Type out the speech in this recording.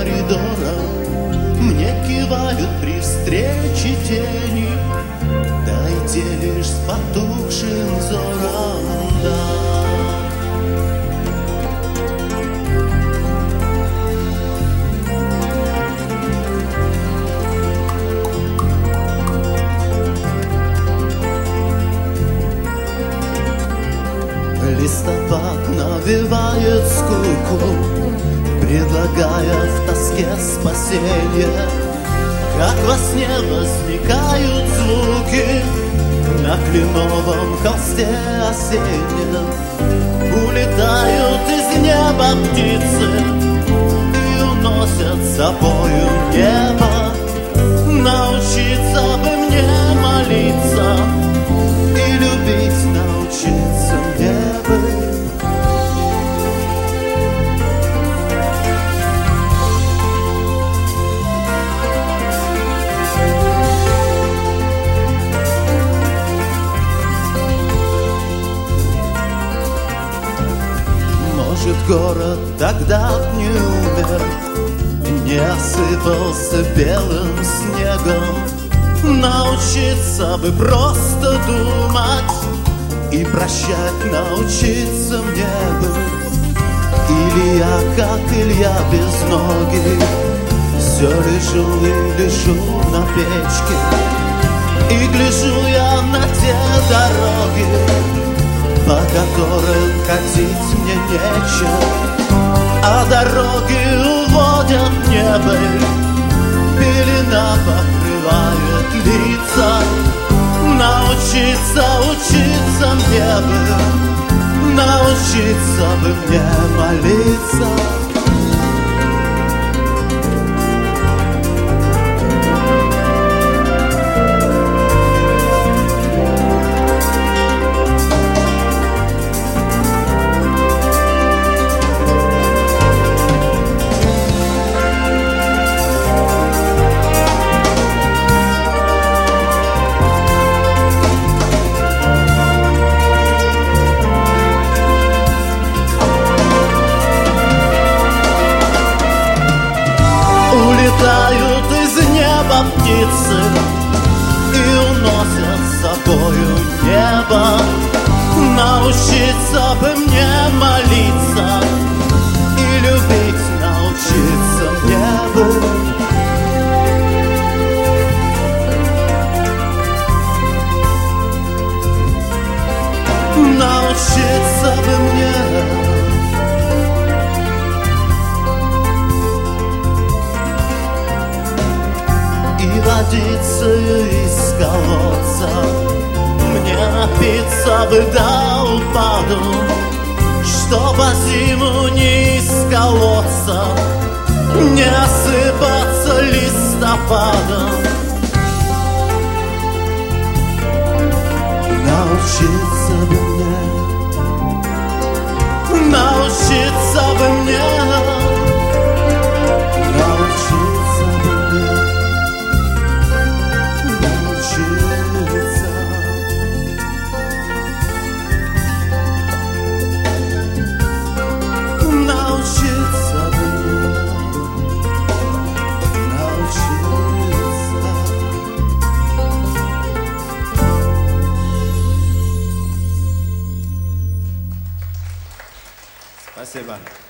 коридорам мне кивают при встрече тени. Дойти лишь с потухшим взором, да. Листопад навевает скуку, предлагая в тоске спасенье. Как во сне возникают звуки на кленовом холсте осеннем. Улетают из неба птицы и уносят с собою небо. Научиться бы мне молиться и любить научиться мне бы. Может, город тогда не умер, не осыпался белым снегом. Научиться бы просто думать и прощать научиться мне бы. Или я, как Илья безногий, все лежу и лежу на печке, и гляжу я на те дороги, по которым ходить мне нечем. А дороги уводят небо, пелена покрывает лица. Научиться, учиться мне бы, научиться бы мне молиться. Улетают из неба птицы и уносят с собою небо. Научиться бы мне молиться и любить научиться мне бы. Научиться бы мне водиться из колодца, мне напиться бы до упаду, чтоб зиму не исколоться, не осыпаться листопадом. Научиться бы мне, научиться бы мне, научиться бы мне. Спасибо.